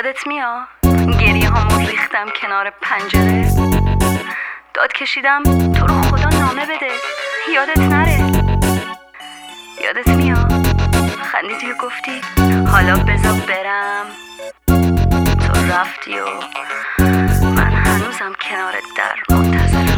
یادت میاد گریه هامون ریختم کنار پنجره، داد کشیدم تو رو خدا نامه بده یادت نره. یادت میاد خندیدی و گفتی حالا بذار برم، تو رفتی و من هنوزم کنارت در منتظرم.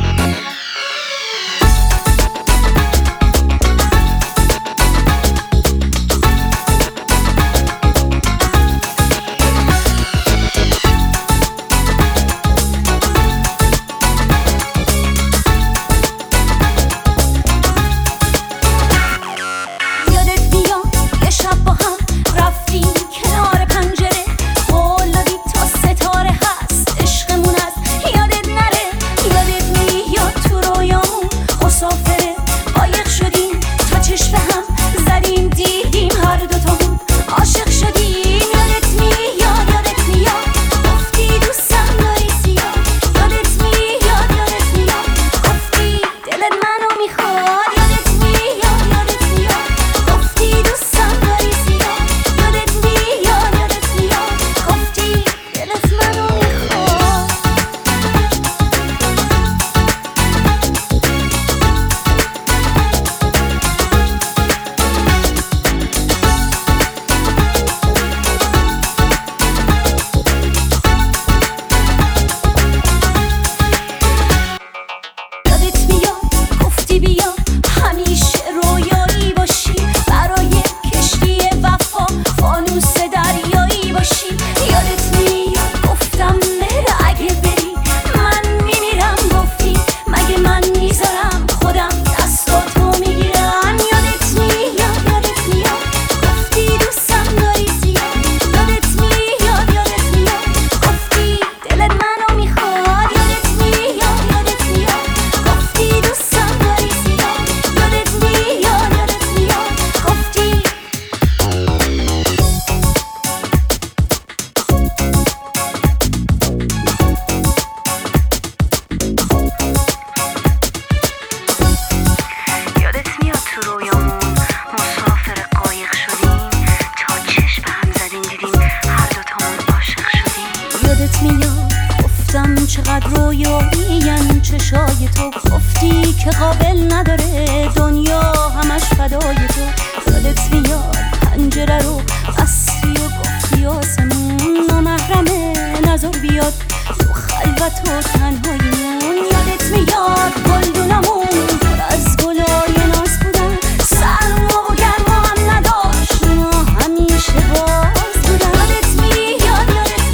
چقدر رویایین چشای تو، گفتی که قابل نداره دنیا همش فدای تو. یادت میاد پنجره رو بستی و گفتی آسمون نامحرمه نظر بیاد تو خلوت و تنهاییمون. یادت میاد گلدونمون پر از گلای ناز بودن، سرما و گرما هم نداشت ما همیشه باز بودن. یادت میاد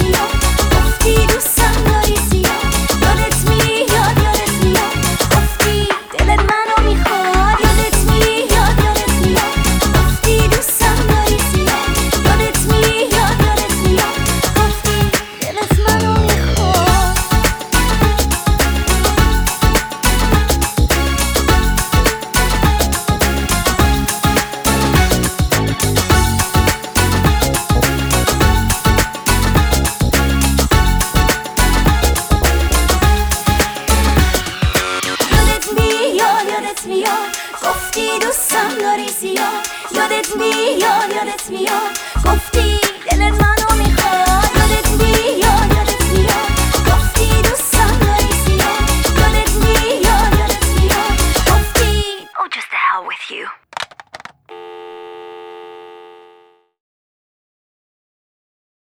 گفتی دوستم داری زیاد. یادت میاد گفتی دلت منو میخواد. یادت میاد گفتی دوستم داری زیاد. یادت میاد گفتی دلت منو میخواد. گفتی دوستم داری زیاد. یادت میاد گفتی دلت منو میخواد. یادت میاد گفتی دوستم داری زیاد. یادت میاد گفتی Oh, just the hell with you.